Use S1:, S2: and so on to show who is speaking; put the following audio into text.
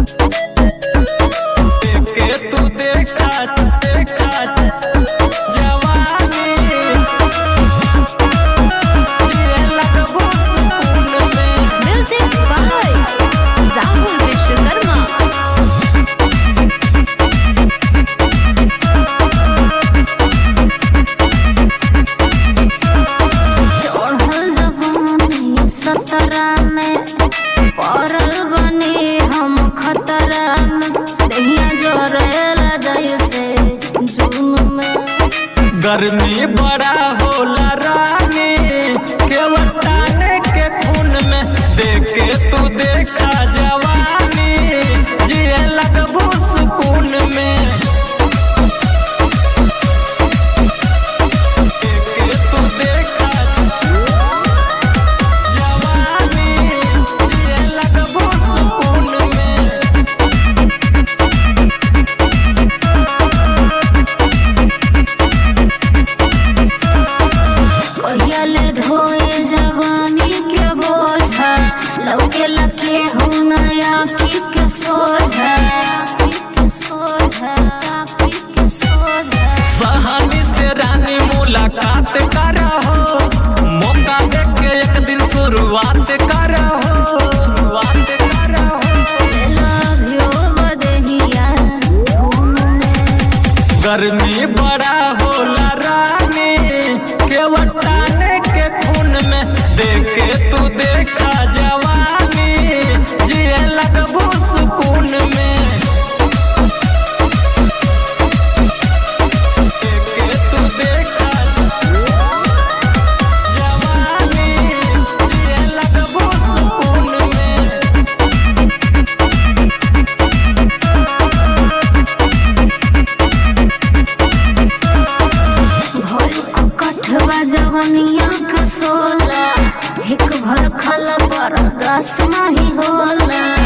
S1: देखे तू देखा जवानी जिए लगबू सुकून में।
S2: Music by Rahul Vishwakarma.
S3: सतरा में पड़ल बनी हम खतरा में, दहिया जोरेला जैसे जून में।
S1: गर्मी बड़ा होला रानी केवटाने के खून में। देखे तू देखा जवानी जिए लगबू सुकून में। देखे तू देखा
S3: ढोए जवानी के बोझा लौके लखे हो नया के सोझा
S1: सहानी से रानी मुलाकात करहो, मौका देके एक दिन शुरुआत करहो। गर्मी बड़ा होला रानी केवटाने के खून में। देखे तू देखा जवानी जिए लगबू सुकून में। देखे तू देखा जवानी जिए लगबू सुकून में।
S3: कठवा जवनिया के सोला एक भर खल पर दस नहीं होला।